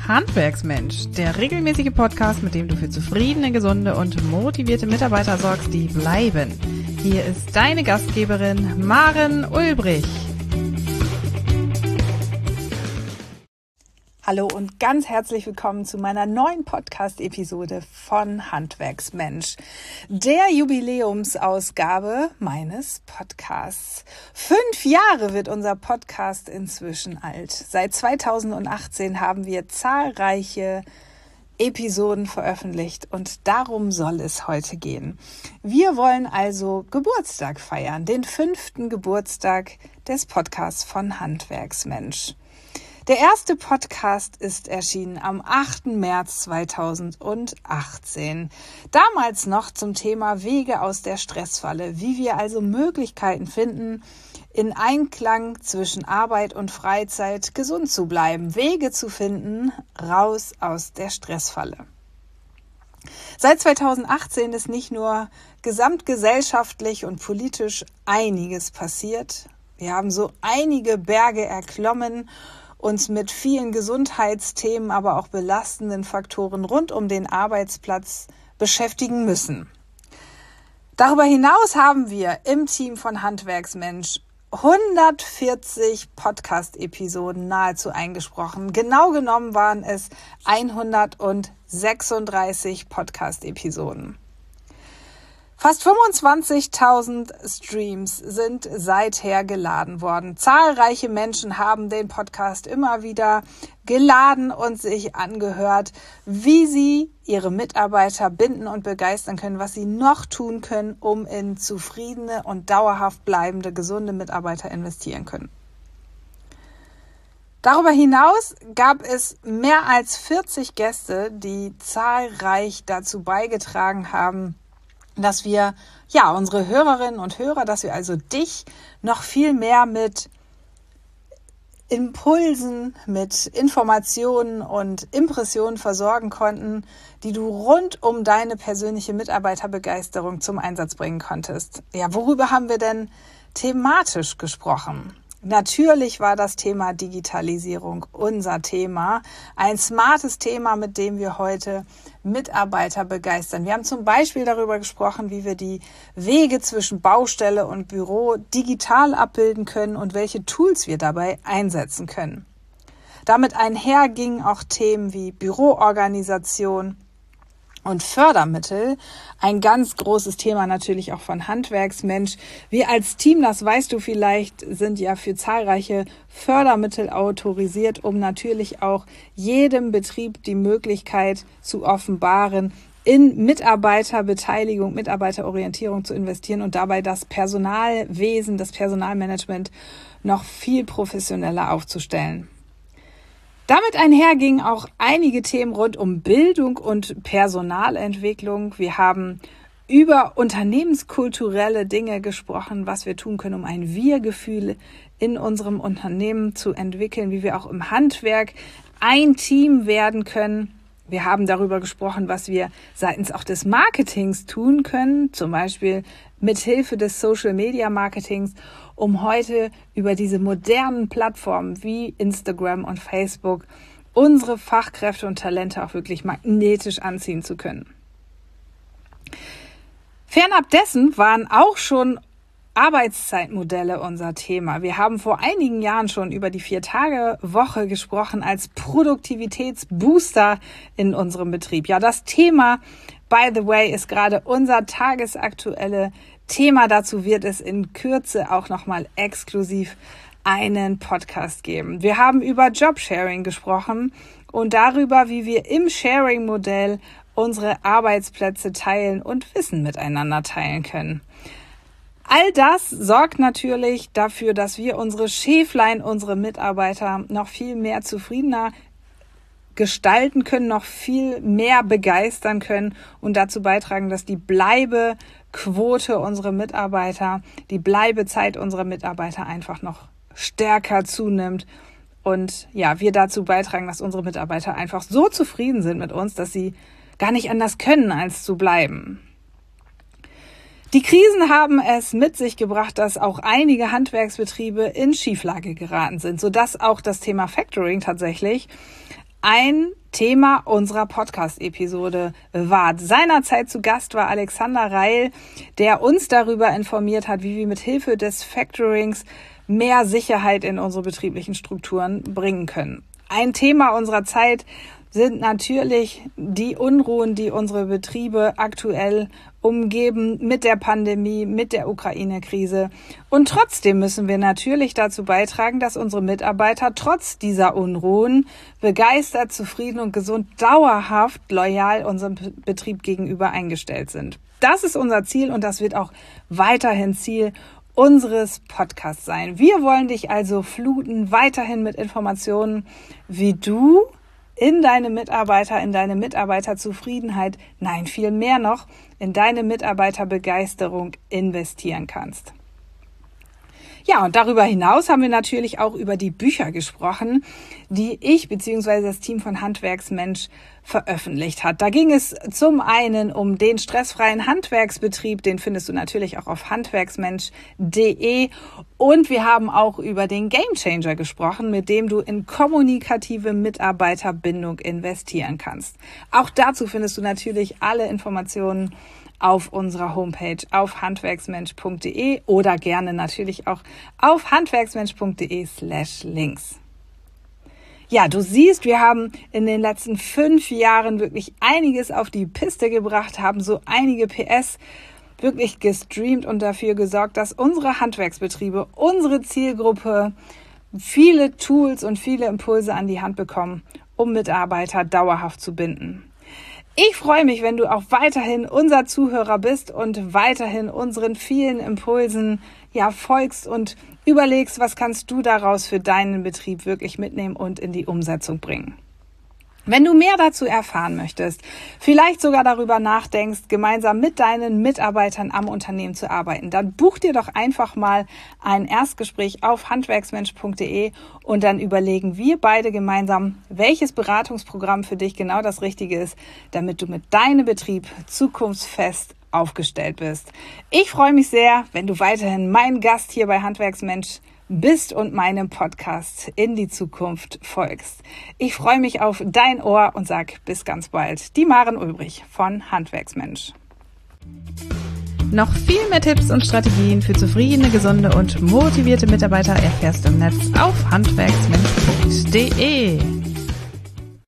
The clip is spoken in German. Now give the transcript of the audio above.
Handwerksmensch, der regelmäßige Podcast, mit dem du für zufriedene, gesunde und motivierte Mitarbeiter sorgst, die bleiben. Hier ist deine Gastgeberin Maren Ulbrich. Hallo und ganz herzlich willkommen zu meiner neuen Podcast-Episode von Handwerksmensch, der Jubiläumsausgabe meines Podcasts. 5 Jahre wird unser Podcast inzwischen alt. Seit 2018 haben wir zahlreiche Episoden veröffentlicht und darum soll es heute gehen. Wir wollen also Geburtstag feiern, den 5. Geburtstag des Podcasts von Handwerksmensch. Der erste Podcast ist erschienen am 8. März 2018. Damals noch zum Thema Wege aus der Stressfalle, wie wir also Möglichkeiten finden, in Einklang zwischen Arbeit und Freizeit gesund zu bleiben, Wege zu finden, raus aus der Stressfalle. Seit 2018 ist nicht nur gesamtgesellschaftlich und politisch einiges passiert. Wir haben so einige Berge erklommen, uns mit vielen Gesundheitsthemen, aber auch belastenden Faktoren rund um den Arbeitsplatz beschäftigen müssen. Darüber hinaus haben wir im Team von Handwerksmensch 140 Podcast-Episoden nahezu eingesprochen. Genau genommen waren es 136 Podcast-Episoden. Fast 25.000 Streams sind seither geladen worden. Zahlreiche Menschen haben den Podcast immer wieder geladen und sich angehört, wie sie ihre Mitarbeiter binden und begeistern können, was sie noch tun können, um in zufriedene und dauerhaft bleibende, gesunde Mitarbeiter investieren können. Darüber hinaus gab es mehr als 40 Gäste, die zahlreich dazu beigetragen haben, dass wir, unsere Hörerinnen und Hörer, dass wir also dich noch viel mehr mit Impulsen, mit Informationen und Impressionen versorgen konnten, die du rund um deine persönliche Mitarbeiterbegeisterung zum Einsatz bringen konntest. Ja, worüber haben wir denn thematisch gesprochen? Natürlich war das Thema Digitalisierung unser Thema, ein smartes Thema, mit dem wir heute Mitarbeiter begeistern. Wir haben zum Beispiel darüber gesprochen, wie wir die Wege zwischen Baustelle und Büro digital abbilden können und welche Tools wir dabei einsetzen können. Damit einher gingen auch Themen wie Büroorganisation und Fördermittel, ein ganz großes Thema natürlich auch von Handwerksmensch. Wir als Team, das weißt du vielleicht, sind ja für zahlreiche Fördermittel autorisiert, um natürlich auch jedem Betrieb die Möglichkeit zu offenbaren, in Mitarbeiterbeteiligung, Mitarbeiterorientierung zu investieren und dabei das Personalwesen, das Personalmanagement noch viel professioneller aufzustellen. Damit einher gingen auch einige Themen rund um Bildung und Personalentwicklung. Wir haben über unternehmenskulturelle Dinge gesprochen, was wir tun können, um ein Wir-Gefühl in unserem Unternehmen zu entwickeln, wie wir auch im Handwerk ein Team werden können. Wir haben darüber gesprochen, was wir seitens auch des Marketings tun können, zum Beispiel mit Hilfe des Social-Media-Marketings, um heute über diese modernen Plattformen wie Instagram und Facebook unsere Fachkräfte und Talente auch wirklich magnetisch anziehen zu können. Fernab dessen waren auch schon Arbeitszeitmodelle unser Thema. Wir haben vor einigen Jahren schon über die 4-Tage-Woche gesprochen als Produktivitätsbooster in unserem Betrieb. Ja, das Thema, by the way, ist gerade unser tagesaktuelle Thema. Dazu wird es in Kürze auch nochmal exklusiv einen Podcast geben. Wir haben über Jobsharing gesprochen und darüber, wie wir im Sharing-Modell unsere Arbeitsplätze teilen und Wissen miteinander teilen können. All das sorgt natürlich dafür, dass wir unsere Schäflein, unsere Mitarbeiter noch viel mehr zufriedener gestalten können, noch viel mehr begeistern können und dazu beitragen, dass die Bleibequote unserer Mitarbeiter, die Bleibezeit unserer Mitarbeiter einfach noch stärker zunimmt und wir dazu beitragen, dass unsere Mitarbeiter einfach so zufrieden sind mit uns, dass sie gar nicht anders können, als zu bleiben. Die Krisen haben es mit sich gebracht, dass auch einige Handwerksbetriebe in Schieflage geraten sind, sodass auch das Thema Factoring tatsächlich ein Thema unserer Podcast-Episode war. Seinerzeit zu Gast war Alexander Reil, der uns darüber informiert hat, wie wir mit Hilfe des Factorings mehr Sicherheit in unsere betrieblichen Strukturen bringen können. Ein Thema unserer Zeit sind natürlich die Unruhen, die unsere Betriebe aktuell umgeben mit der Pandemie, mit der Ukraine-Krise. Und trotzdem müssen wir natürlich dazu beitragen, dass unsere Mitarbeiter trotz dieser Unruhen begeistert, zufrieden und gesund, dauerhaft loyal unserem Betrieb gegenüber eingestellt sind. Das ist unser Ziel und das wird auch weiterhin Ziel unseres Podcasts sein. Wir wollen dich also fluten, weiterhin mit Informationen, wie du in deine Mitarbeiter, in deine Mitarbeiterzufriedenheit, nein, viel mehr noch, in deine Mitarbeiterbegeisterung investieren kannst. Ja, und darüber hinaus haben wir natürlich auch über die Bücher gesprochen, die ich bzw. das Team von Handwerksmensch veröffentlicht hat. Da ging es zum einen um den stressfreien Handwerksbetrieb, den findest du natürlich auch auf handwerksmensch.de, und wir haben auch über den Gamechanger gesprochen, mit dem du in kommunikative Mitarbeiterbindung investieren kannst. Auch dazu findest du natürlich alle Informationen auf unserer Homepage auf handwerksmensch.de oder gerne natürlich auch auf handwerksmensch.de/links. Ja, du siehst, wir haben in den letzten 5 Jahren wirklich einiges auf die Piste gebracht, haben so einige PS wirklich gestreamt und dafür gesorgt, dass unsere Handwerksbetriebe, unsere Zielgruppe viele Tools und viele Impulse an die Hand bekommen, um Mitarbeiter dauerhaft zu binden. Ich freue mich, wenn du auch weiterhin unser Zuhörer bist und weiterhin unseren vielen Impulsen folgst und überlegst, was kannst du daraus für deinen Betrieb wirklich mitnehmen und in die Umsetzung bringen. Wenn du mehr dazu erfahren möchtest, vielleicht sogar darüber nachdenkst, gemeinsam mit deinen Mitarbeitern am Unternehmen zu arbeiten, dann buch dir doch einfach mal ein Erstgespräch auf handwerksmensch.de und dann überlegen wir beide gemeinsam, welches Beratungsprogramm für dich genau das Richtige ist, damit du mit deinem Betrieb zukunftsfest aufgestellt bist. Ich freue mich sehr, wenn du weiterhin mein Gast hier bei Handwerksmensch bist und meinem Podcast in die Zukunft folgst. Ich freue mich auf dein Ohr und sag bis ganz bald. Die Maren Ulbrich von Handwerksmensch. Noch viel mehr Tipps und Strategien für zufriedene, gesunde und motivierte Mitarbeiter erfährst du im Netz auf handwerksmensch.de.